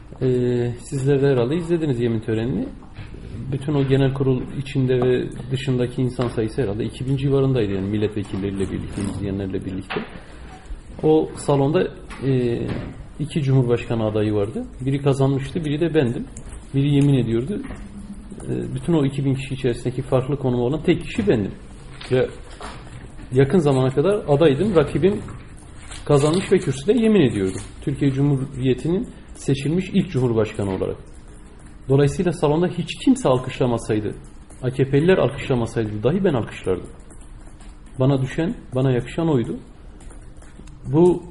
Sizler de herhalde izlediniz yemin törenini. Bütün o genel kurul içinde ve dışındaki insan sayısı herhalde 2000 civarındaydı, yani milletvekilleriyle birlikte, izleyenlerle birlikte. O salonda iki cumhurbaşkanı adayı vardı. Biri kazanmıştı, biri de bendim. Biri yemin ediyordu. Bütün o 2000 kişi içerisindeki farklı konumu olan tek kişi bendim. Ve yakın zamana kadar adaydım. Rakibim kazanmış ve kürsüde yemin ediyordu. Türkiye Cumhuriyeti'nin seçilmiş ilk cumhurbaşkanı olarak. Dolayısıyla salonda hiç kimse alkışlamasaydı, AKP'liler alkışlamasaydı dahi ben alkışlardım. Bana düşen, bana yakışan oydu. Bu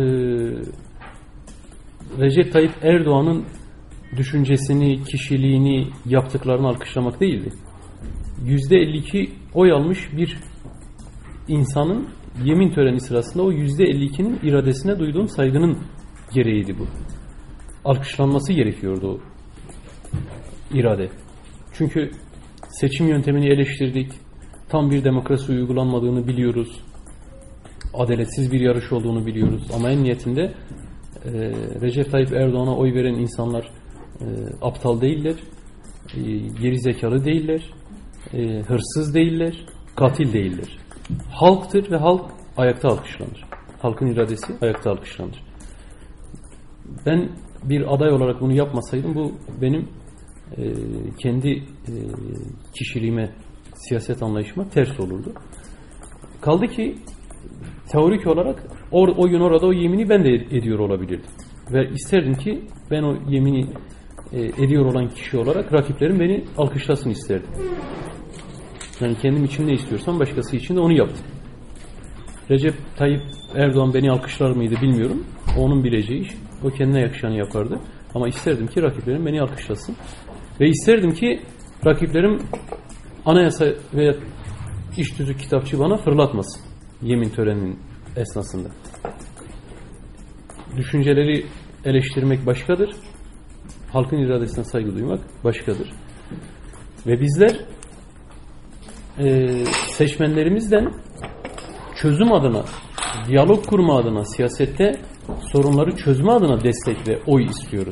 Recep Tayyip Erdoğan'ın düşüncesini, kişiliğini, yaptıklarını alkışlamak değildi. %52 oy almış bir insanın yemin töreni sırasında o %52'nin iradesine duyduğum saygının gereğiydi bu. Alkışlanması gerekiyordu o irade. Çünkü seçim yöntemini eleştirdik. Tam bir demokrasi uygulanmadığını biliyoruz. Adaletsiz bir yarış olduğunu biliyoruz. Ama en niyetinde Recep Tayyip Erdoğan'a oy veren insanlar aptal değiller, geri zekalı değiller, hırsız değiller, katil değiller. Halktır ve halk ayakta alkışlanır. Halkın iradesi ayakta alkışlanır. Ben bir aday olarak bunu yapmasaydım bu benim kendi kişiliğime, siyaset anlayışıma ters olurdu. Kaldı ki teorik olarak o gün orada o yemini ben de ediyor olabilirdim. Ve isterdim ki ben o yemini ediyor olan kişi olarak rakiplerim beni alkışlasın isterdim. Yani kendim için ne istiyorsam başkası için de onu yaptım. Recep Tayyip Erdoğan beni alkışlar mıydı bilmiyorum. Onun bileceği iş. O kendine yakışanı yapardı. Ama isterdim ki rakiplerim beni alkışlasın. Ve isterdim ki rakiplerim anayasa veya iş tüzük kitapçı bana fırlatmasın. Yemin töreninin esnasında. Düşünceleri eleştirmek başkadır. Halkın iradesine saygı duymak başkadır. Ve bizler seçmenlerimizden çözüm adına, diyalog kurma adına, siyasette sorunları çözme adına destek ve oy istiyoruz.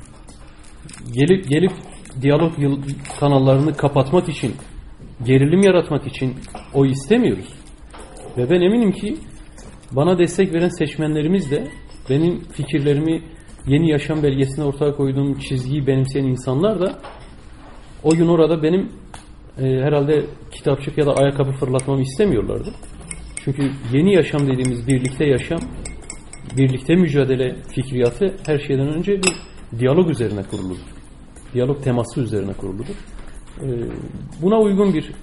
Gelip diyalog kanallarını kapatmak için, gerilim yaratmak için oy istemiyoruz. Ve ben eminim ki bana destek veren seçmenlerimiz de benim fikirlerimi Yeni Yaşam belgesine ortaya koyduğum çizgiyi benimseyen insanlar da o gün orada benim herhalde kitapçık ya da ayakkabı fırlatmamı istemiyorlardı. Çünkü yeni yaşam dediğimiz birlikte yaşam, birlikte mücadele fikriyatı her şeyden önce bir diyalog üzerine kuruludur. Diyalog teması üzerine kuruludur. Buna uygun bir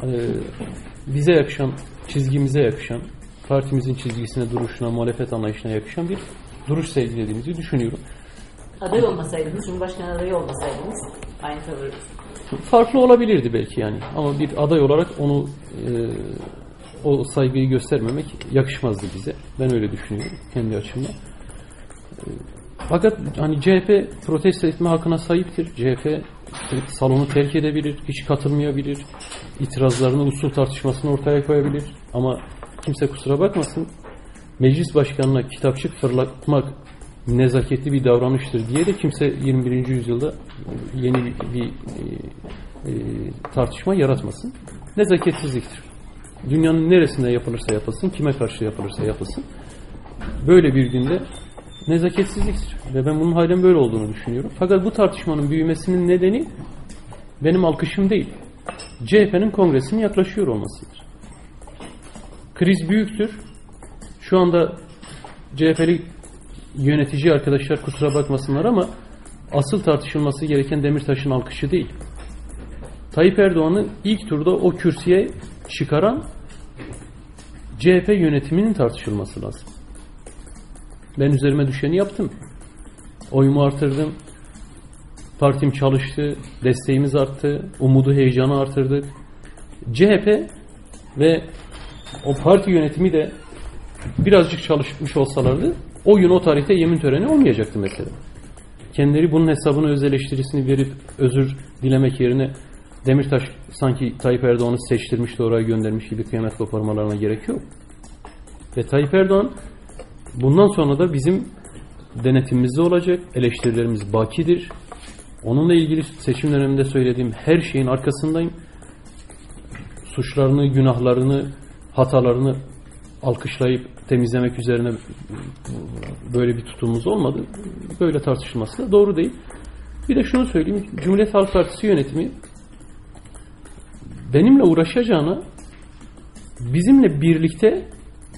bize yakışan, çizgimize yakışan, partimizin çizgisine, duruşuna, muhalefet anlayışına yakışan bir duruş sergilediğimizi düşünüyorum. Aday olmasaydınız, Cumhurbaşkanı adayı olmasaydınız aynı tavır. Farklı olabilirdi belki yani. Ama bir aday olarak onu o saygıyı göstermemek yakışmazdı bize. Ben öyle düşünüyorum kendi açımdan. Fakat hani CHP protesto etme hakkına sahiptir. CHP salonu terk edebilir, hiç katılmayabilir, itirazlarını, usul tartışmasını ortaya koyabilir. Ama kimse kusura bakmasın, meclis başkanına kitapçık fırlatmak nezaketli bir davranıştır diye de kimse 21. yüzyılda yeni bir tartışma yaratmasın. Nezaketsizliktir. Dünyanın neresinde yapılırsa yapılsın, kime karşı yapılırsa yapılsın, böyle bir günde nezaketsizliktir. Ve ben bunun halen böyle olduğunu düşünüyorum. Fakat bu tartışmanın büyümesinin nedeni benim alkışım değil, CHP'nin kongresinin yaklaşıyor olmasıdır. Kriz büyüktür. Şu anda CHP'li yönetici arkadaşlar kusura bakmasınlar ama asıl tartışılması gereken Demirtaş'ın alkışı değil. Tayyip Erdoğan'ı ilk turda o kürsüye çıkaran CHP yönetiminin tartışılması lazım. Ben üzerime düşeni yaptım. Oyumu artırdım. Partim çalıştı. Desteğimiz arttı. Umudu, heyecanı artırdık. CHP ve o parti yönetimi de birazcık çalışmış olsalardı o gün o tarihte yemin töreni olmayacaktı mesela. Kendileri bunun hesabını, öz eleştirisini verip özür dilemek yerine Demirtaş sanki Tayyip Erdoğan'ı seçtirmiş de oraya göndermiş gibi kıyamet koparmalarına gerek yok. Ve Tayyip Erdoğan bundan sonra da bizim denetimimizde olacak. Eleştirilerimiz bakidir. Onunla ilgili seçim döneminde söylediğim her şeyin arkasındayım. Suçlarını, günahlarını, hatalarını alkışlayıp temizlemek üzerine böyle bir tutumumuz olmadı. Böyle tartışılması da doğru değil. Bir de şunu söyleyeyim. Cumhuriyet Halk Partisi yönetimi benimle uğraşacağına bizimle birlikte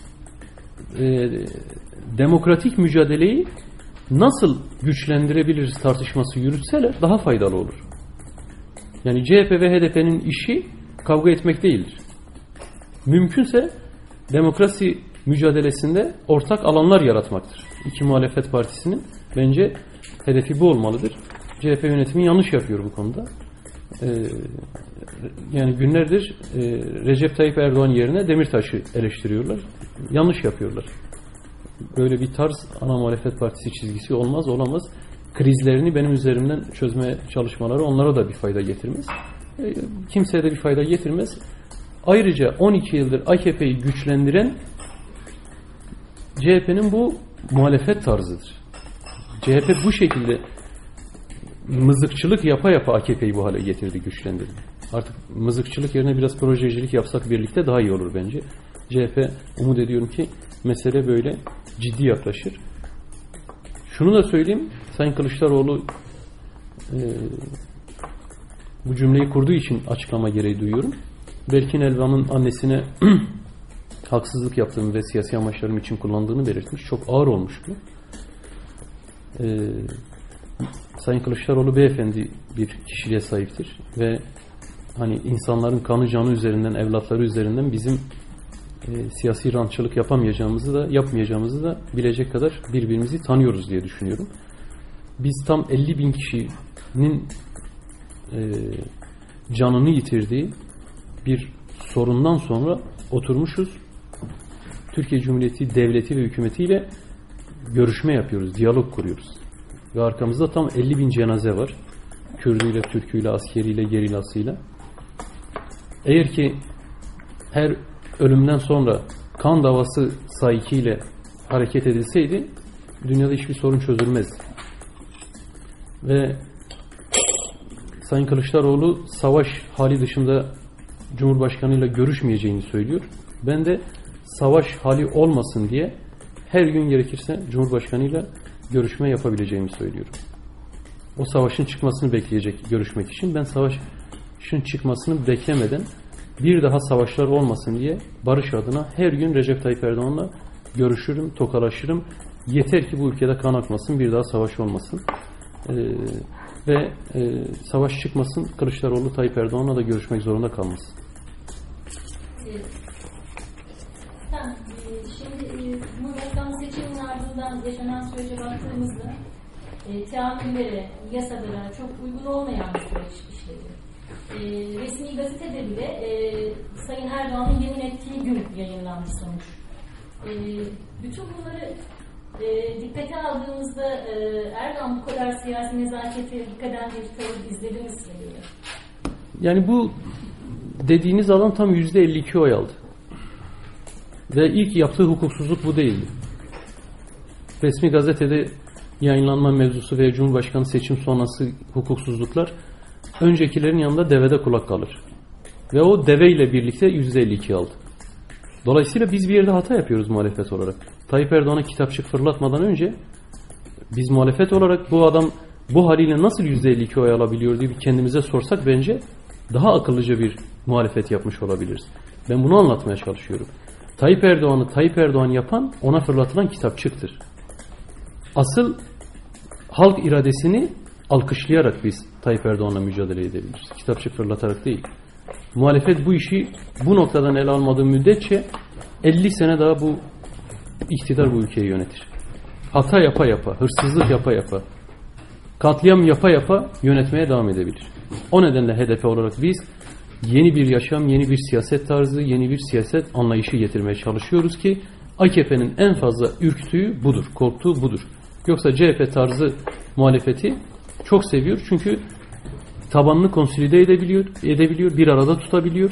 demokratik mücadeleyi nasıl güçlendirebiliriz tartışması yürütseler daha faydalı olur. Yani CHP ve HDP'nin işi kavga etmek değildir. Mümkünse demokrasi mücadelesinde ortak alanlar yaratmaktır. İki muhalefet partisinin bence hedefi bu olmalıdır. CHP yönetimi yanlış yapıyor bu konuda. Yani günlerdir Recep Tayyip Erdoğan yerine Demirtaş'ı eleştiriyorlar. Yanlış yapıyorlar. Böyle bir tarz ana muhalefet partisi çizgisi olmaz, olamaz. Krizlerini benim üzerimden çözmeye çalışmaları onlara da bir fayda getirmez. Kimseye de bir fayda getirmez. Ayrıca 12 yıldır AKP'yi güçlendiren CHP'nin bu muhalefet tarzıdır. CHP bu şekilde mızıkçılık yapa yapa AKP'yi bu hale getirdi, güçlendirdi. Artık mızıkçılık yerine biraz projecilik yapsak birlikte daha iyi olur bence. CHP umut ediyorum ki mesele böyle ciddi yaklaşır. Şunu da söyleyeyim, Sayın Kılıçdaroğlu bu cümleyi kurduğu için açıklama gereği duyuyorum. Berkin Elvan'ın annesine haksızlık yaptığını ve siyasi amaçlarım için kullandığını belirtmiş. Çok ağır olmuş bu. Sayın Kılıçdaroğlu beyefendi bir kişiliğe sahiptir ve hani insanların kanı canı üzerinden, evlatları üzerinden bizim siyasi rantçılık yapamayacağımızı da yapmayacağımızı da bilecek kadar birbirimizi tanıyoruz diye düşünüyorum. Biz tam 50.000 kişinin canını yitirdiği bir sorundan sonra oturmuşuz. Türkiye Cumhuriyeti Devleti ve hükümetiyle görüşme yapıyoruz, diyalog kuruyoruz. Ve arkamızda tam 50.000 cenaze var. Kürdüyle, Türküyle, askeriyle, gerilasıyla. Eğer ki her ölümden sonra kan davası sahikiyle hareket edilseydi dünyada hiçbir sorun çözülmezdi. Ve Sayın Kılıçdaroğlu savaş hali dışında Cumhurbaşkanıyla görüşmeyeceğini söylüyor. Ben de savaş hali olmasın diye her gün gerekirse Cumhurbaşkanıyla görüşme yapabileceğimi söylüyorum. O savaşın çıkmasını bekleyecek görüşmek için. Ben savaşın çıkmasını beklemeden bir daha savaşlar olmasın diye barış adına her gün Recep Tayyip Erdoğan'la görüşürüm, tokalaşırım. Yeter ki bu ülkede kan akmasın, bir daha savaş olmasın. Ve savaş çıkmasın, Kılıçdaroğlu Tayyip Erdoğan'la da görüşmek zorunda kalmasın. Şimdi Cumhurbaşkanlığı seçiminin ardından yaşanan sürece baktığımızda teamüllere, yasalara çok uygun olmayan bir süreç işledi. Resmi gazetede bile Sayın Erdoğan'ın yemin ettiği gün yayınlanmış sonuç. Bütün bunları dikkate aldığımızda Erdoğan bu kadar siyasi nezaketi dikkat eden bir tavır izledi mi size göre? Yani bu dediğiniz alan tam %52 oy aldı. Ve ilk yaptığı hukuksuzluk bu değildi. Resmi gazetede yayınlanma mevzusu ve Cumhurbaşkanı seçim sonrası hukuksuzluklar öncekilerin yanında devede kulak kalır. Ve o deveyle birlikte %52 aldı. Dolayısıyla biz bir yerde hata yapıyoruz muhalefet olarak. Tayyip Erdoğan'a kitapçık fırlatmadan önce biz muhalefet olarak bu adam bu haliyle nasıl %52 oy alabiliyor diye bir kendimize sorsak bence daha akıllıca bir muhalefet yapmış olabiliriz. Ben bunu anlatmaya çalışıyorum. Tayyip Erdoğan'ı Tayyip Erdoğan yapan ona fırlatılan kitapçıktır. Asıl halk iradesini alkışlayarak biz Tayyip Erdoğan'la mücadele edebiliriz. Kitapçık fırlatarak değil. Muhalefet bu işi bu noktadan ele almadığı müddetçe 50 sene daha bu iktidar bu ülkeyi yönetir. Hata yapa yapa, hırsızlık yapa yapa, katliam yapa yapa yönetmeye devam edebilir. O nedenle HDP olarak biz yeni bir yaşam, yeni bir siyaset tarzı, yeni bir siyaset anlayışı getirmeye çalışıyoruz ki AKP'nin en fazla ürktüğü budur, korktuğu budur. Yoksa CHP tarzı muhalefeti çok seviyor çünkü tabanını konsolide edebiliyor, bir arada tutabiliyor.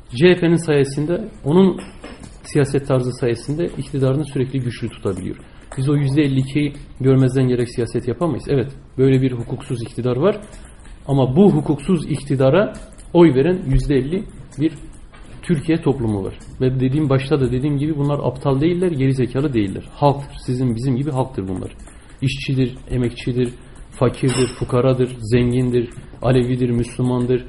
CHP'nin sayesinde, onun siyaset tarzı sayesinde iktidarını sürekli güçlü tutabiliyor. Biz o %52'yi görmezden gerek siyaset yapamayız. Evet, böyle bir hukuksuz iktidar var. Ama bu hukuksuz iktidara oy veren %50 bir Türkiye toplumu var. Ve başta da dediğim gibi bunlar aptal değiller, gerizekalı değiller. Halktır. Sizin bizim gibi halktır bunlar. İşçidir, emekçidir, fakirdir, fukaradır, zengindir, Alevidir, Müslümandır.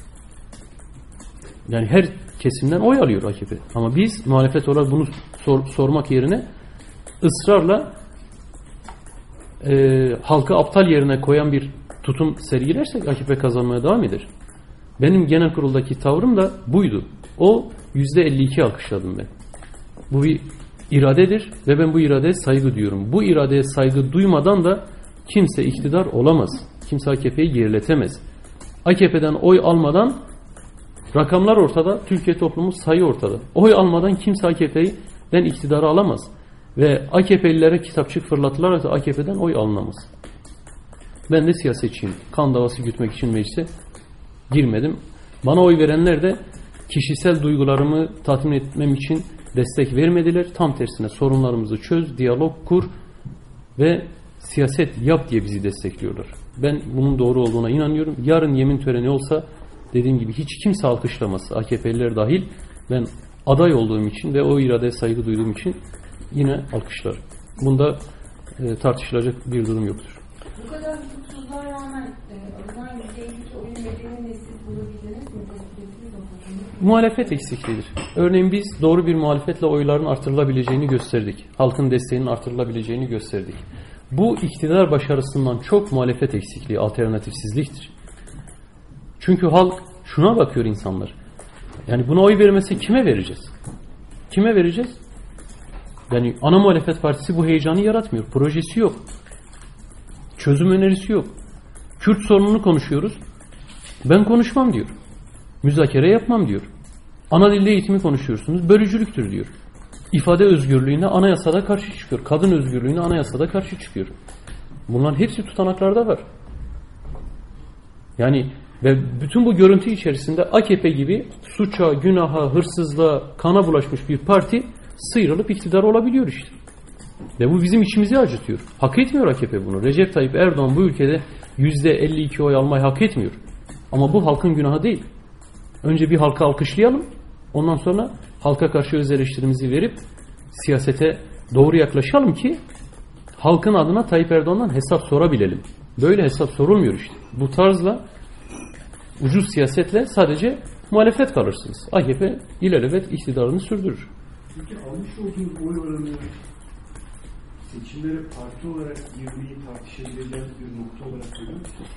Yani her kesimden oy alıyor AKP. Ama biz muhalefet olarak bunu sormak yerine ısrarla halkı aptal yerine koyan bir tutum sergilersek AKP kazanmaya devam eder. Benim genel kuruldaki tavrım da buydu. O %52 alkışladım ben. Bu bir iradedir ve ben bu iradeye saygı duyuyorum. Bu iradeye saygı duymadan da kimse iktidar olamaz. Kimse AKP'yi geriletemez. AKP'den oy almadan rakamlar ortada, Türkiye toplumu sayı ortada. Oy almadan kimse AKP'den iktidarı alamaz. Ve AKP'lilere kitapçık fırlattılar da AKP'den oy alınamaz. Ben de siyasetçiyim. Kan davası gütmek için meclise girmedim. Bana oy verenler de kişisel duygularımı tatmin etmem için destek vermediler. Tam tersine sorunlarımızı çöz, diyalog kur ve siyaset yap diye bizi destekliyorlar. Ben bunun doğru olduğuna inanıyorum. Yarın yemin töreni olsa dediğim gibi hiç kimse alkışlamaz. AKP'liler dahil. Ben aday olduğum için ve o iradeye saygı duyduğum için yine alkışlarım. Bunda tartışılacak bir durum yoktur. Bu kadar hukuksuzluğa rağmen alınan %52 oyun bedelini siz bulabildiniz mi? Muhalefet eksikliğidir. Örneğin biz doğru bir muhalefetle oyların artırılabileceğini gösterdik. Halkın desteğinin artırılabileceğini gösterdik. Bu iktidar başarısından çok muhalefet eksikliği, alternatifsizliktir. Çünkü halk şuna bakıyor insanlar. Yani buna oy vermesi kime vereceğiz? Kime vereceğiz? Yani ana muhalefet partisi bu heyecanı yaratmıyor. Projesi yok. Çözüm önerisi yok. Kürt sorununu konuşuyoruz. Ben konuşmam diyor. Müzakere yapmam diyor. Ana dilde eğitimi konuşuyorsunuz. Bölücülüktür diyor. İfade özgürlüğüne anayasada karşı çıkıyor. Kadın özgürlüğüne anayasada karşı çıkıyor. Bunların hepsi tutanaklarda var. Yani ve bütün bu görüntü içerisinde AKP gibi suça, günaha, hırsızlığa, kana bulaşmış bir parti sıyrılıp iktidar olabiliyor işte. Ve bu bizim içimizi acıtıyor. Hak etmiyor AKP bunu. Recep Tayyip Erdoğan bu ülkede %52 oy almayı hak etmiyor. Ama bu halkın günahı değil. Önce bir halka alkışlayalım. Ondan sonra halka karşı öz eleştirimizi verip siyasete doğru yaklaşalım ki halkın adına Tayyip Erdoğan'dan hesap sorabilelim. Böyle hesap sorulmuyor işte. Bu tarzla ucuz siyasetle sadece muhalefet kalırsınız. AKP ilelebet iktidarını sürdürür. Peki almış olduğunuz oy oranı seçimlere parti olarak girmeyi tartışabileceğiniz bir nokta olarak görüyor musunuz?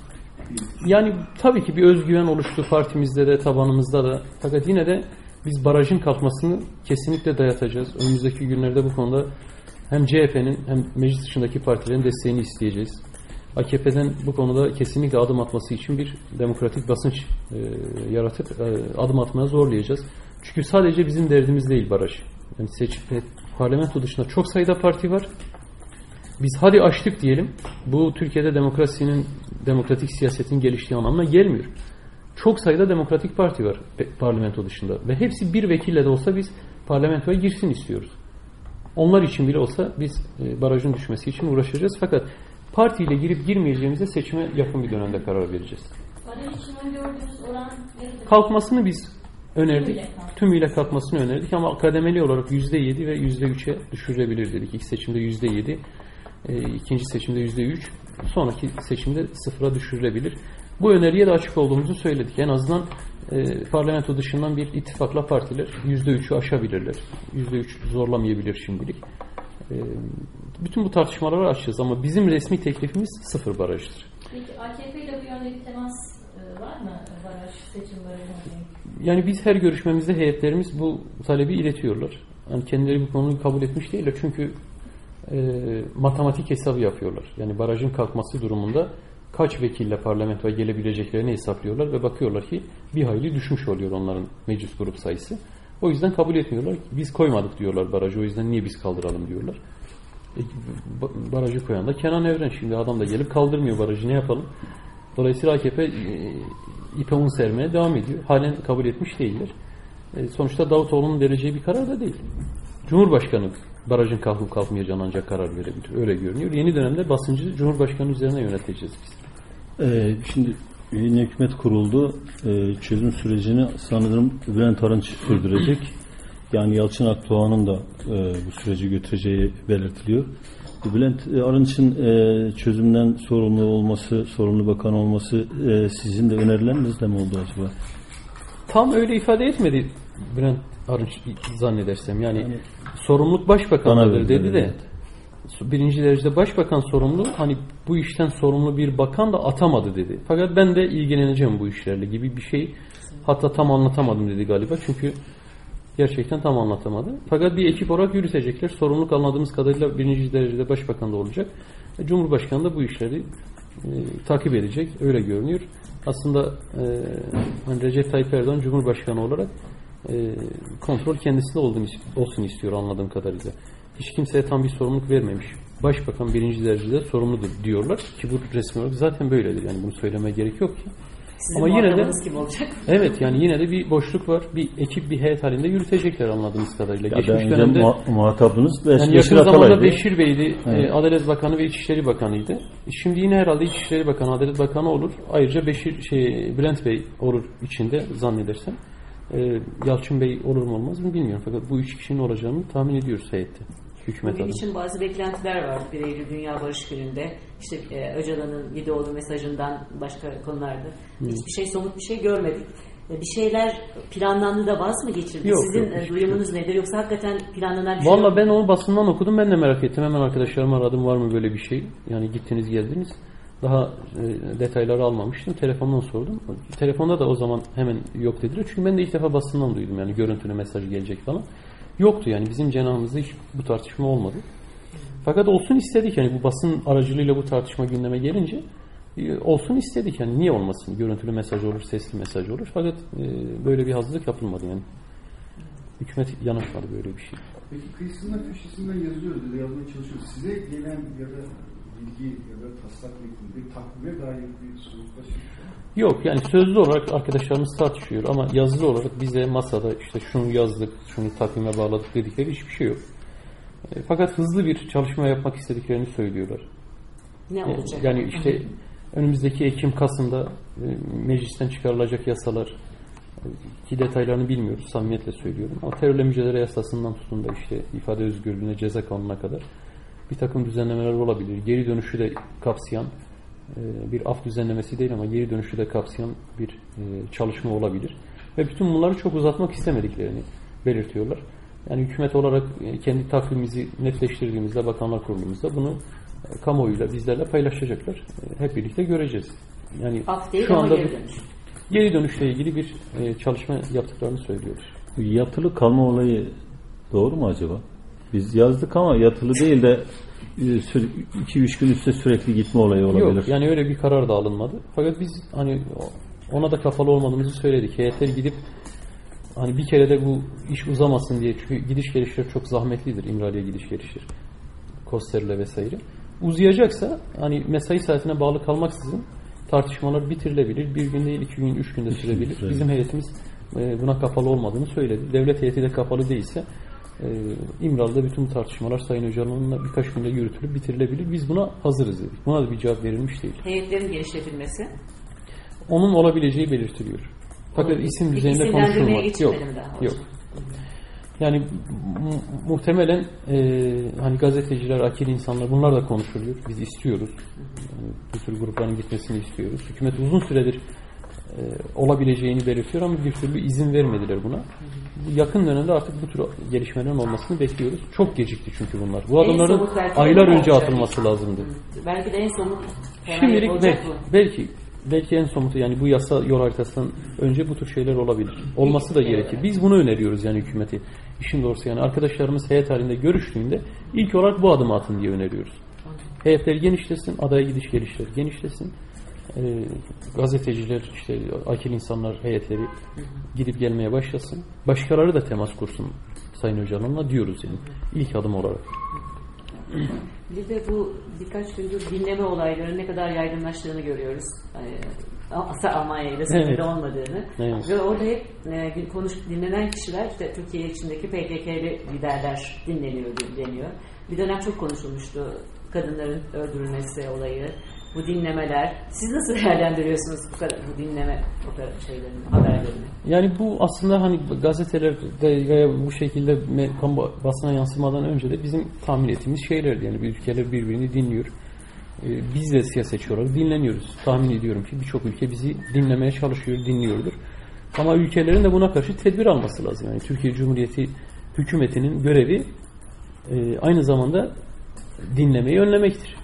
Yani tabii ki bir özgüven oluştu partimizde de tabanımızda da. Fakat yine de biz barajın kalkmasını kesinlikle dayatacağız. Önümüzdeki günlerde bu konuda hem CHP'nin hem meclis dışındaki partilerin desteğini isteyeceğiz. AKP'den bu konuda kesinlikle adım atması için bir demokratik basınç yaratıp adım atmaya zorlayacağız. Çünkü sadece bizim derdimiz değil baraj. Yani parlamento dışında çok sayıda parti var. Biz hadi açtık diyelim. Bu Türkiye'de demokratik siyasetin geliştiği anlamına gelmiyor. Çok sayıda demokratik parti var parlamento dışında. Ve hepsi bir vekille de olsa biz parlamentoya girsin istiyoruz. Onlar için bile olsa biz barajın düşmesi için uğraşacağız. Fakat partiyle girip girmeyeceğimize seçime yakın bir dönemde karar vereceğiz. Baraj için öngördüğünüz oran kalkmasını biz önerdik. Tümüyle kalkmasını önerdik ama kademeli olarak %7 ve %3'e düşürülebilir dedik. İlk seçimde %7, ikinci seçimde %3, sonraki seçimde sıfıra düşürülebilir. Bu öneriye de açık olduğumuzu söyledik. En azından parlamento dışından bir ittifakla partiler %3'ü aşabilirler. %3 zorlamayabilir şimdilik. Bütün bu tartışmaları açacağız ama bizim resmi teklifimiz sıfır barajdır. Peki AKP ile bu yönde bir temas var mı baraj seçim barajı? Yani biz her görüşmemizde heyetlerimiz bu talebi iletiyorlar. Yani kendileri bu konuyu kabul etmiş değiller çünkü matematik hesabı yapıyorlar. Yani barajın kalkması durumunda kaç vekille parlamentoya gelebileceklerini hesaplıyorlar ve bakıyorlar ki bir hayli düşmüş oluyor onların meclis grup sayısı. O yüzden kabul etmiyorlar. Biz koymadık diyorlar barajı. O yüzden niye biz kaldıralım diyorlar. Barajı koyan da Kenan Evren. Şimdi adam da gelip kaldırmıyor barajı. Ne yapalım? Dolayısıyla AKP ipe un sermeye devam ediyor. Halen kabul etmiş değiller. Sonuçta Davutoğlu'nun vereceği bir karar da değil. Cumhurbaşkanı barajın kalkıp kalkmayacağına ancak karar verebilir. Öyle görünüyor. Yeni dönemde basıncı Cumhurbaşkanı üzerine yöneteceğiz biz. Şimdi yeni hükümet kuruldu. Çözüm sürecini sanırım Bülent Arınç sürdürecek. Yani Yalçın Akdoğan'ın da bu süreci götüreceği belirtiliyor. Bülent Arınç'ın çözümden sorumlu olması, sorumlu bakan olması sizin de önerilerinizle mi oldu acaba? Tam öyle ifade etmedi Bülent Arınç zannedersem. Yani sorumluluk başbakandır dedi de birinci derecede başbakan sorumlu, hani bu işten sorumlu bir bakan da atamadı dedi. Fakat ben de ilgileneceğim bu işlerle gibi bir şey, hatta tam anlatamadım dedi galiba. Çünkü gerçekten tam anlatamadı. Fakat bir ekip olarak yürütecekler. Sorumluluk anladığımız kadarıyla birinci derecede başbakan da olacak. Cumhurbaşkanı da bu işleri takip edecek. Öyle görünüyor. Aslında hani Recep Tayyip Erdoğan Cumhurbaşkanı olarak kontrol kendisinde olsun istiyor anladığım kadarıyla. Hiç kimseye tam bir sorumluluk vermemiş. Başbakan birinci derecede sorumludur diyorlar ki bu resmi olarak zaten böyledir. Yani bunu söylemeye gerek yok ki. Sizin ama yine de kim olacak? evet, yani yine de bir boşluk var. Bir ekip, bir heyet halinde yürütecekler anladığımız kadarıyla. Ya geçmiş dönemde muhatabınız yani Beşir yakın zamanda Atalay'dı. Beşir Bey'di, Evet. Adalet Bakanı ve İçişleri Bakanı'ydı. Şimdi yine herhalde İçişleri Bakanı, Adalet Bakanı olur. Ayrıca Bülent Bey olur içinde zannedersem. Yalçın Bey olur mu olmaz mı bilmiyorum. Fakat bu üç kişinin olacağını tahmin ediyoruz heyette. Hükümet Bugün adına. için bazı beklentiler var 1 Eylül Dünya Barış Günü'nde. İşte Öcalan'ın Gideoğlu mesajından başka konularda. Hiçbir şey, somut bir şey görmedik. Bir şeyler planlandı da vaz mı geçildi? Yok, Sizin yok, duyumunuz nedir? Yoksa hakikaten planlanan bir şey Valla yok. ben onu basından okudum. Ben de merak ettim. Hemen arkadaşlarıma aradım. Var mı böyle bir şey? Yani gittiniz geldiniz. Daha detayları almamıştım. Telefondan sordum. Telefonda da o zaman hemen yok dediler. Çünkü ben de ilk defa basından duydum. Yani görüntülü mesaj gelecek falan. Yoktu yani. Bizim cenahımızda hiç bu tartışma olmadı. Fakat olsun istedik. Yani bu basın aracılığıyla bu tartışma gündeme gelince olsun istedik. Yani niye olmasın? Görüntülü mesaj olur, sesli mesaj olur. Fakat böyle bir hazırlık yapılmadı yani. Hükümet yanaşmadı böyle bir şey. Peki kıyısından köşesinden yazıyoruz ya da yazmaya çalışıyoruz. Size gelen ya da bilgi ya da taslak metni bir takvime dair bir somutlaşıyor. Yok yani sözlü olarak arkadaşlarımız tartışıyor ama yazılı olarak bize masada işte şunu yazdık, şunu takvime bağladık dedikleri hiçbir şey yok. Fakat hızlı bir çalışma yapmak istediklerini söylüyorlar. Ne olacak? Yani işte önümüzdeki Ekim-Kasım'da meclisten çıkarılacak yasalar ki detaylarını bilmiyoruz, samimiyetle söylüyorum. Ama terörle mücadele yasasından tutun da işte ifade özgürlüğüne, ceza kanununa kadar bir takım düzenlemeler olabilir. Geri dönüşü de kapsayan bir af düzenlemesi değil ama geri dönüşü de kapsayan bir çalışma olabilir. Ve bütün bunları çok uzatmak istemediklerini belirtiyorlar. Yani hükümet olarak kendi takvimimizi netleştirdiğimizde Bakanlar Kurulumuzda bunu kamuoyuyla, bizlerle paylaşacaklar. Hep birlikte göreceğiz. Yani Af değil şu ama anda geri dönüşle ilgili bir çalışma yaptıklarını söylüyoruz. Yatılı kalma olayı doğru mu acaba? Biz yazdık ama yatılı değil de 2-3 gün üstte sürekli gitme olayı olabilir. Yok yani öyle bir karar da alınmadı. Fakat biz hani ona da kapalı olmadığımızı söyledik. Heyetler gidip hani bir kere de bu iş uzamasın diye, çünkü gidiş gelişler çok zahmetlidir. İmraliye gidiş gelişler. Kosterle vesaire. Uzayacaksa hani mesai saatine bağlı kalmaksızın tartışmalar bitirilebilir. Bir gün değil, 2 gün, 3 günde sürebilir. Bizim heyetimiz buna kapalı olmadığını söyledi. Devlet heyeti de kapalı değilse İmralı'da bütün tartışmalar Sayın Öcalan'la birkaç günde yürütülüp bitirilebilir. Biz buna hazırız dedik. Buna da bir cevap verilmiş değil. Heyetlerin genişletilmesi. Onun olabileceği belirtiliyor. Fakat isim düzeyinde konuşulmaz. Yok. Yani muhtemelen hani gazeteciler, akil insanlar bunlar da konuşuluyor. Biz istiyoruz. Yani bu tür grupların gitmesini istiyoruz. Hükümet uzun süredir olabileceğini belirtiyor ama bir türlü izin vermediler buna. Yakın dönemde artık bu tür gelişmelerin olmasını bekliyoruz. Çok gecikti çünkü bunlar. Bu adımların aylar önce atılması lazımdı. Belki de en somut şimdilik belki en somutu yani bu yasa yol haritasından önce bu tür şeyler olabilir. Olması da gerekir. Biz bunu öneriyoruz yani hükümeti. İşin doğrusu yani arkadaşlarımız heyet halinde görüştüğünde ilk olarak bu adımı atın diye öneriyoruz. Heyetler genişlesin, adaya gidiş gelişler genişlesin. Gazeteciler, işte akil insanlar heyetleri gidip gelmeye başlasın. Başkaları da temas kursun Sayın Öcalan'la diyoruz yani. İlk adım olarak. Bir de bu birkaç gündür dinleme olayları ne kadar yaygınlaştığını görüyoruz. Almanya ile sınırlı olmadığını ve orada hep dinlenen kişiler işte Türkiye içindeki PKK'li liderler dinleniyor. Bir dönem çok konuşulmuştu kadınların öldürülmesi olayı, bu dinlemeler. Siz nasıl değerlendiriyorsunuz bu dinleme haberlerini? Yani bu aslında hani gazetelerde veya bu şekilde basına yansımadan önce de bizim tahmin ettiğimiz şeylerdi. Yani ülkeler birbirini dinliyor. Biz de siyasetçi olarak dinleniyoruz. Tahmin ediyorum ki birçok ülke bizi dinlemeye çalışıyor, dinliyordur. Ama ülkelerin de buna karşı tedbir alması lazım. Yani Türkiye Cumhuriyeti hükümetinin görevi aynı zamanda dinlemeyi önlemektir.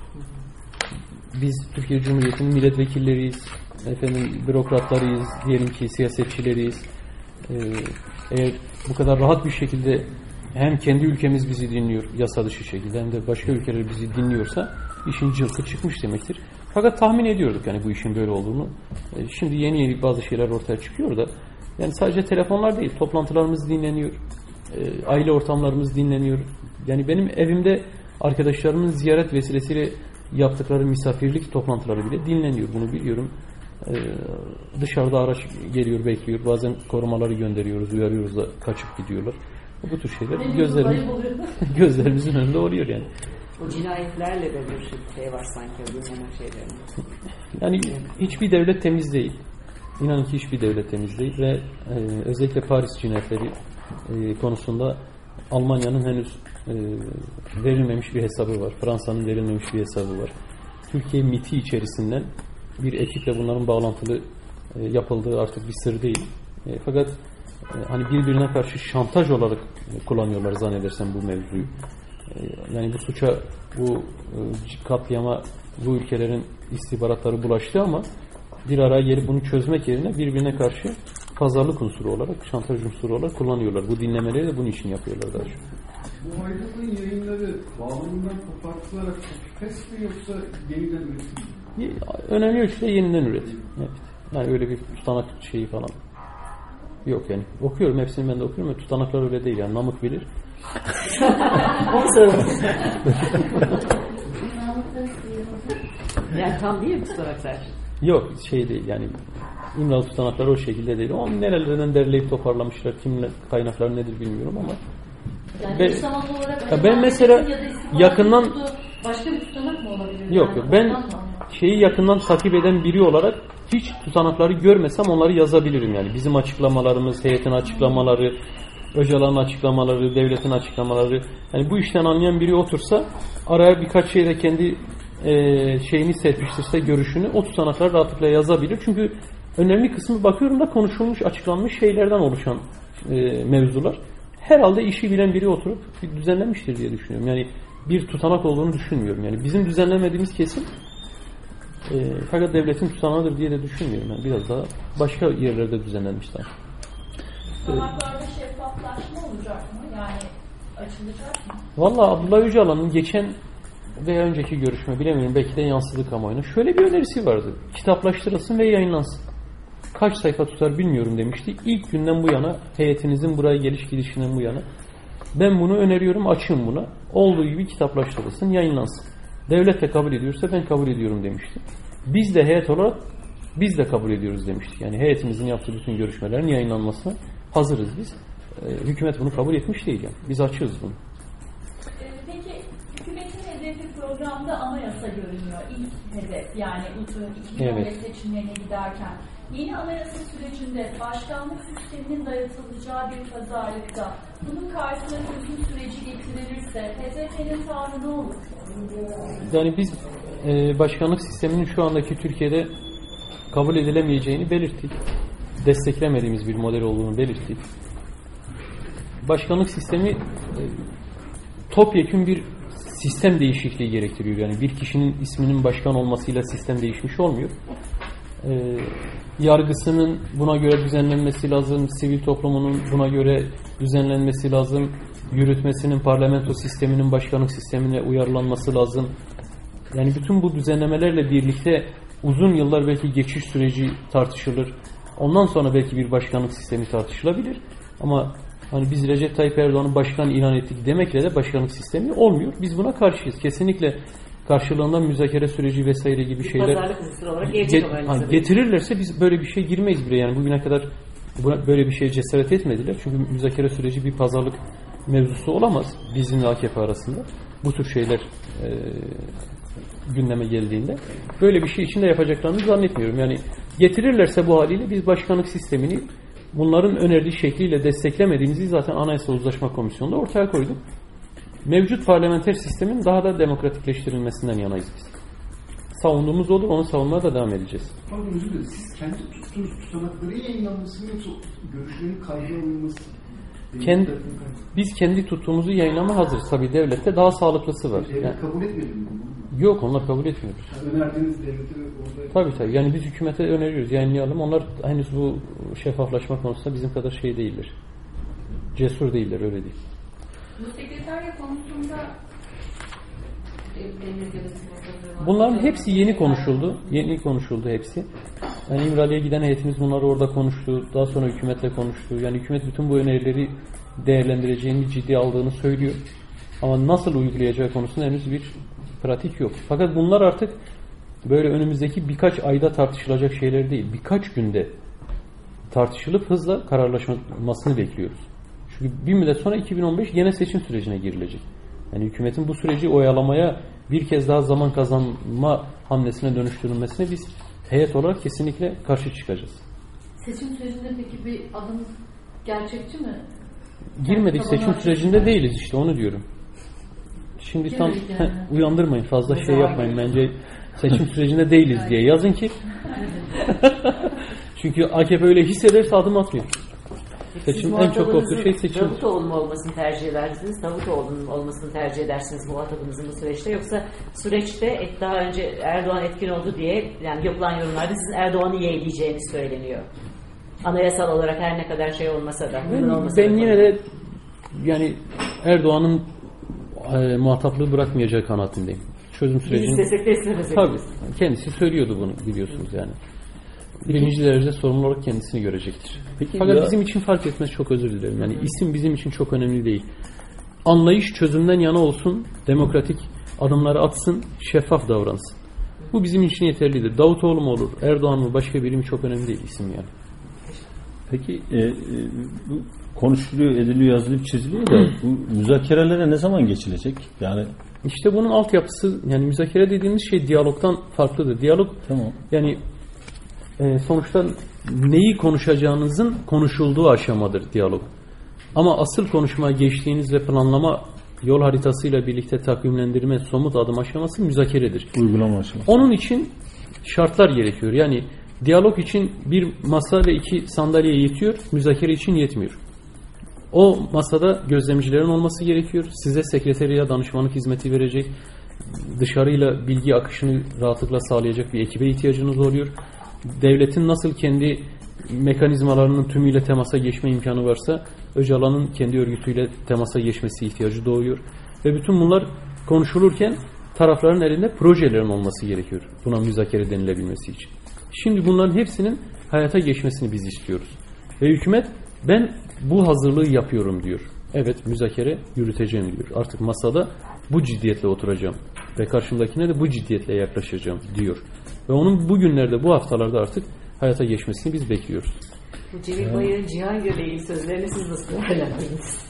Biz Türkiye Cumhuriyeti'nin milletvekilleriyiz, bürokratlarıyız, diyelim ki siyasetçileriyiz. Eğer bu kadar rahat bir şekilde hem kendi ülkemiz bizi dinliyor yasa dışı şekilde hem de başka ülkeler bizi dinliyorsa işin cılkı çıkmış demektir. Fakat tahmin ediyorduk yani bu işin böyle olduğunu. Şimdi yeni bazı şeyler ortaya çıkıyor da yani sadece telefonlar değil, toplantılarımız dinleniyor, aile ortamlarımız dinleniyor. Yani benim evimde arkadaşlarımın ziyaret vesilesiyle yaptıkları misafirlik toplantıları bile dinleniyor. Bunu biliyorum. Dışarıda araç geliyor, bekliyor. Bazen korumaları gönderiyoruz, uyarıyoruz da kaçıp gidiyorlar. Bu tür şeyler gözlerimizin önünde oluyor yani. O cinayetlerle de bir şey var sanki dinleme şeylerinde. Yani hiçbir devlet temiz değil. İnanın ki hiçbir devlet temiz değil ve özellikle Paris cinayetleri konusunda Almanya'nın henüz verilmemiş bir hesabı var. Fransa'nın verilmemiş bir hesabı var. Türkiye MİT'i içerisinden bir ekiple bunların bağlantılı yapıldığı artık bir sır değil. Fakat hani birbirine karşı şantaj olarak kullanıyorlar zannedersem bu mevzuyu. Yani bu suça, bu katliama bu ülkelerin istihbaratları bulaştı ama bir araya gelip bunu çözmek yerine birbirine karşı pazarlık unsuru olarak, şantaj unsuru olarak kullanıyorlar. Bu dinlemeleri de bunun için yapıyorlar daha çok. Bu ayrılığın yayınları bağlamından kopartılarak pes mi yoksa yeniden üretim mi? Önemli ölçüde yeniden üretim. Evet. Yani öyle bir tutanak şeyi falan yok yani. Okuyorum, hepsini ben de okuyorum ve tutanaklar öyle değil yani. Namık bilir. Onu soralım. Yani tam değil mi tutanaklar? Yok şey değil yani. İmralı tutanakları o şekilde değil. Onu nerelerden derleyip toparlamışlar, kimin kaynakları nedir bilmiyorum ama yani ben mesela yakından başka bir tutanak mı olabilir? Yok yani, ben şeyi yakından takip eden biri olarak hiç tutanakları görmesem onları yazabilirim yani. Bizim açıklamalarımız, heyetin açıklamaları, Öcalan'ın açıklamaları, devletin açıklamaları. Yani bu işten anlayan biri otursa araya birkaç şeyle kendi şeyini serpiştirse görüşünü o tutanakları rahatlıkla yazabilir. Çünkü önemli kısmı bakıyorum da konuşulmuş, açıklanmış şeylerden oluşan mevzular. Herhalde işi bilen biri oturup düzenlemiştir diye düşünüyorum. Yani bir tutanak olduğunu düşünmüyorum. Yani bizim düzenlemediğimiz kesim fakat devletin tutanağıdır diye de düşünmüyorum. Yani biraz daha başka yerlerde düzenlenmişler. Tutanaklarda şeffaflaşma olacak mı? Yani açılacak mı? Valla Abdullah Öcalan'ın geçen veya önceki görüşme bilemiyorum belki de yansıdı kamuoyuna. Şöyle bir önerisi vardı. Kitaplaştırılsın ve yayınlansın. Kaç sayfa tutar bilmiyorum demişti. İlk günden bu yana heyetinizin buraya geliş gidişinden bu yana ben bunu öneriyorum, açın buna. Olduğu gibi kitaplaştırılsın, yayınlansın. Devlet de kabul ediyorsa ben kabul ediyorum demişti. Biz de heyet olarak biz de kabul ediyoruz demiştik. Yani heyetimizin yaptığı bütün görüşmelerin yayınlanmasına hazırız biz. Hükümet bunu kabul etmiş değil yani. Biz açığız bunu. Peki hükümetin hedefi programda anayasa görünüyor. İlk hedef yani 2015 seçimlerine giderken. Yeni anayasa sürecinde başkanlık sisteminin dayatılacağı bir pazarlıkta bunun karşısına çözüm süreci getirilirse HDP'nin tavrı ne olur? Yani biz başkanlık sisteminin şu andaki Türkiye'de kabul edilemeyeceğini belirttik. Desteklemediğimiz bir model olduğunu belirttik. Başkanlık sistemi topyekün bir sistem değişikliği gerektiriyor. Yani bir kişinin isminin başkan olmasıyla sistem değişmiş olmuyor. Yargısının buna göre düzenlenmesi lazım, sivil toplumunun buna göre düzenlenmesi lazım, yürütmesinin parlamento sisteminin başkanlık sistemine uyarlanması lazım. Yani bütün bu düzenlemelerle birlikte uzun yıllar belki geçiş süreci tartışılır. Ondan sonra belki bir başkanlık sistemi tartışılabilir. Ama hani biz Recep Tayyip Erdoğan'ı başkan ilan ettik demekle de başkanlık sistemi olmuyor. Biz buna karşıyız. Kesinlikle karşılığında müzakere süreci vesaire gibi şeyler pazarlık unsuru olarak gelecek getirirlerse biz böyle bir şey girmeyiz bile. Yani bugüne kadar böyle bir şeye cesaret etmediler. Çünkü müzakere süreci bir pazarlık mevzusu olamaz bizimle AKP arasında. Bu tür şeyler gündeme geldiğinde böyle bir şey için de yapacaklarını zannetmiyorum. Yani getirirlerse bu haliyle biz başkanlık sistemini bunların önerdiği şekliyle desteklemediğimizi zaten Anayasa Uzlaşma Komisyonu'nda ortaya koyduk. Mevcut parlamenter sistemin daha da demokratikleştirilmesinden yanayız biz. Savunduğumuz olur, onu savunmaya da devam edeceğiz. Pardon, özür dilerim. Siz kendi tuttuğunuz tutanakları yayınlanması mı yoksa görüşlerin kayda alınması? Biz kendi tuttuğumuzu yayınlama hazırız. Tabii devlette daha sağlıklısı var. Devlet kabul etmedi mi bunu? Yok, onlar kabul etmiyoruz. Önerdiğiniz devleti orada... Tabii. Yani biz hükümete öneriyoruz, yayınlayalım. Onlar henüz bu şeffaflaşma konusunda bizim kadar şey değiller. Cesur değiller, öyle değil. Bu sekreterya konusunda bunların hepsi yeni konuşuldu. Yeni konuşuldu hepsi. Yani İmralı'ya giden heyetimiz bunları orada konuştu. Daha sonra hükümetle konuştu. Yani hükümet bütün bu önerileri değerlendireceğini, ciddi aldığını söylüyor. Ama nasıl uygulayacağı konusunda henüz bir pratik yok. Fakat bunlar artık böyle önümüzdeki birkaç ayda tartışılacak şeyler değil. Birkaç günde tartışılıp hızla kararlaşmasını bekliyoruz. Çünkü bir müddet sonra 2015 gene seçim sürecine girilecek. Yani hükümetin bu süreci oyalamaya bir kez daha zaman kazanma hamlesine dönüştürülmesine biz heyet olarak kesinlikle karşı çıkacağız. Seçim sürecinde peki bir adım gerçekçi mi? Girmedik, seçim sürecinde değiliz işte, onu diyorum. Şimdi tam uyandırmayın, fazla şey yapmayın bence, seçim sürecinde değiliz diye yazın ki çünkü AKP öyle hissederse adım atmıyor. Seçim en çok korktuğu şey seçim. Davutoğlu mu olmasını tercih edersiniz? Davutoğlu'nun olmasını tercih edersiniz muhatabınızın bu süreçte, yoksa süreçte daha önce Erdoğan etkin oldu diye yani yapılan yorumlarda sizin Erdoğan'ı yeğleyeceğiniz söyleniyor. Anayasal olarak her ne kadar şey olmasa da. Ben yine de yani Erdoğan'ın muhataplığı bırakmayacağı kanaatindeyim. Çözüm sürecini... İstesek de istemesek. Tabii. Kendisi söylüyordu bunu, biliyorsunuz yani. Birinci derecede sorumlu olarak kendisini görecektir. Peki, fakat bizim için fark etmez, çok özür dilerim. Yani isim bizim için çok önemli değil. Anlayış çözümden yana olsun, demokratik adımları atsın, şeffaf davransın. Bu bizim için yeterlidir. Davutoğlu mu olur, Erdoğan mı, başka biri mi, çok önemli değil isim yani. Peki bu konuşuluyor, ediliyor, yazılıp çiziliyor da bu müzakerelere ne zaman geçilecek? Yani işte bunun altyapısı, yani müzakere dediğimiz şey diyalogtan farklıdır. Diyalog tamam. Yani sonuçta neyi konuşacağınızın konuşulduğu aşamadır diyalog. Ama asıl konuşmaya geçtiğiniz ve planlama yol haritasıyla birlikte takvimlendirme, somut adım aşaması müzakeredir. Uygulama aşaması. Onun için şartlar gerekiyor. Yani diyalog için bir masa ve 2 sandalye yetiyor, müzakere için yetmiyor. O masada gözlemcilerin olması gerekiyor. Size sekreteriya danışmanlık hizmeti verecek, dışarıyla bilgi akışını rahatlıkla sağlayacak bir ekibe ihtiyacınız oluyor. Devletin nasıl kendi mekanizmalarının tümüyle temasa geçme imkanı varsa Öcalan'ın kendi örgütüyle temasa geçmesi ihtiyacı doğuyor. Ve bütün bunlar konuşulurken tarafların elinde projelerin olması gerekiyor buna müzakere denilebilmesi için. Şimdi bunların hepsinin hayata geçmesini biz istiyoruz. Ve hükümet ben bu hazırlığı yapıyorum diyor. Evet, müzakere yürüteceğim diyor. Artık masada bu ciddiyetle oturacağım ve karşımdakine de bu ciddiyetle yaklaşacağım diyor. Ve onun bugünlerde, bu haftalarda artık hayata geçmesini biz bekliyoruz. Bu Cemil Bayır'ın Cihangir'le ilgili sözlerini siz nasıl değerlendirdiniz?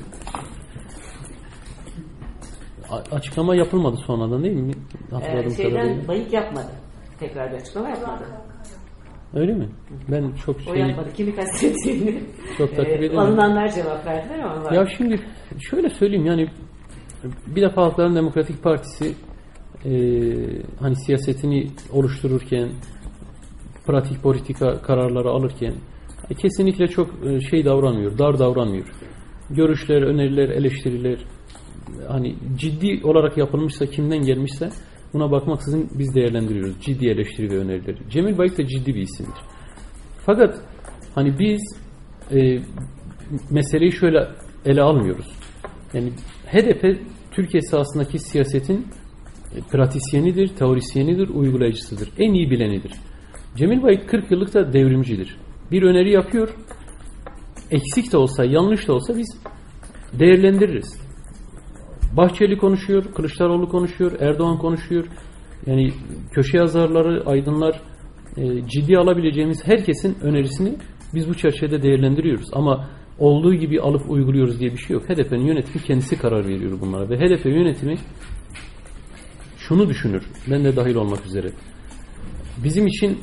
Açıklama yapılmadı sonradan değil mi? Bayık yapmadı. Tekrar bir açıklama yapmadı. Öyle mi? Ben çok O yapmadı. Kimi kastettiğini çok takip edemedim. alınanlar cevap verdiler ama. Ya şimdi şöyle söyleyeyim, yani bir defa Halkların Demokratik Partisi hani siyasetini oluştururken, pratik politika kararları alırken kesinlikle çok şey davranmıyor, dar davranmıyor. Görüşler, öneriler, eleştiriler hani ciddi olarak yapılmışsa, kimden gelmişse buna bakmaksızın biz değerlendiriyoruz. Ciddi eleştiri ve önerileri. Cemil Bayık da ciddi bir isimdir. Fakat hani biz meseleyi şöyle ele almıyoruz. Yani HDP Türkiye sahasındaki siyasetin pratisyenidir, teorisyenidir, uygulayıcısıdır. En iyi bilenidir. Cemil Bayık 40 yıllık da devrimcidir. Bir öneri yapıyor. Eksik de olsa, yanlış da olsa biz değerlendiririz. Bahçeli konuşuyor, Kılıçdaroğlu konuşuyor, Erdoğan konuşuyor. Yani köşe yazarları, aydınlar, ciddiye alabileceğimiz herkesin önerisini biz bu çerçevede değerlendiriyoruz. Ama olduğu gibi alıp uyguluyoruz diye bir şey yok. HDP'nin yönetimi kendisi karar veriyor bunlara. Ve HDP yönetimi şunu düşünür, ben de dahil olmak üzere. Bizim için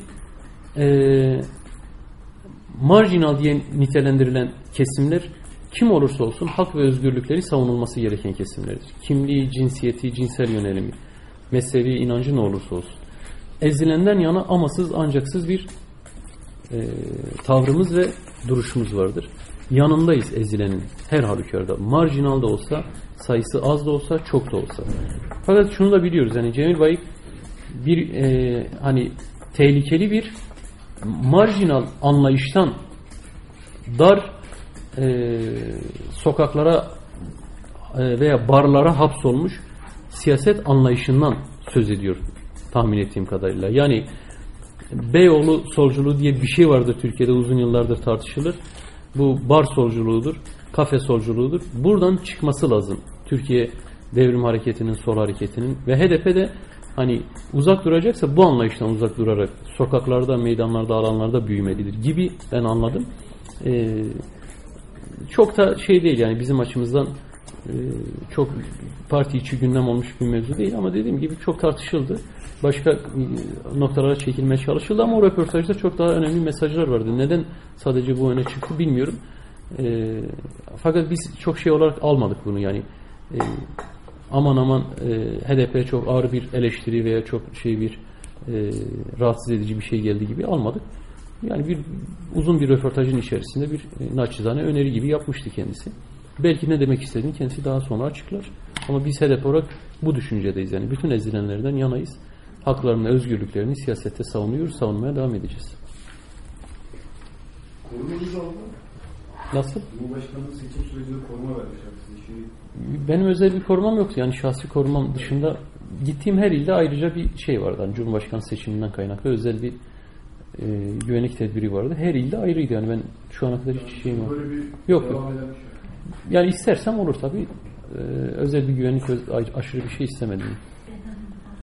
marjinal diye nitelendirilen kesimler kim olursa olsun hak ve özgürlükleri savunulması gereken kesimlerdir. Kimliği, cinsiyeti, cinsel yönelimi, mezhebi, inancı ne olursa olsun. Ezilenden yana amasız ancaksız bir tavrımız ve duruşumuz vardır. Yanındayız ezilenin her halükarda. Marjinal da olsa, sayısı az da olsa, çok da olsa. Fakat şunu da biliyoruz. Yani Cemil Bayık bir hani tehlikeli bir marjinal anlayıştan dar sokaklara veya barlara hapsolmuş siyaset anlayışından söz ediyor tahmin ettiğim kadarıyla. Yani Beyoğlu solculuğu diye bir şey vardır Türkiye'de, uzun yıllardır tartışılır. Bu bar solculuğudur, kafe solculuğudur. Buradan çıkması lazım. Türkiye Devrim Hareketi'nin, sol hareketinin ve HDP de hani uzak duracaksa bu anlayıştan uzak durarak sokaklarda, meydanlarda, alanlarda büyümelidir gibi ben anladım. Çok da şey değil yani bizim açımızdan çok parti içi gündem olmuş bir mevzu değil ama dediğim gibi çok tartışıldı. Başka noktalara çekilmeye çalışıldı ama o röportajda çok daha önemli mesajlar vardı. Neden sadece bu öne çıktı bilmiyorum. Fakat biz çok şey olarak almadık bunu yani. Aman HDP'ye çok ağır bir eleştiri veya çok bir rahatsız edici bir şey geldi gibi almadık. Yani bir uzun bir röportajın içerisinde bir naçizane öneri gibi yapmıştı kendisi. Belki ne demek istediğini kendisi daha sonra açıklar. Ama biz HDP olarak bu düşüncedeyiz. Yani bütün ezilenlerden yanayız. Haklarını, özgürlüklerini siyasette savunuyoruz. Savunmaya devam edeceğiz. Korumanız aldı mı? Nasıl? Cumhurbaşkanlığı seçim sürecinde koruma vermişler size. Benim özel bir korumam yoktu. Yani şahsi korumam dışında gittiğim her ilde ayrıca bir şey vardı. Yani Cumhurbaşkanı seçiminden kaynaklı özel bir güvenlik tedbiri vardı. Her ilde ayrıydı. Yani ben şu ana kadar hiç şeyim yok. Yok. Yani istersem olur tabii. Özel bir güvenlik aşırı bir şey istemedim.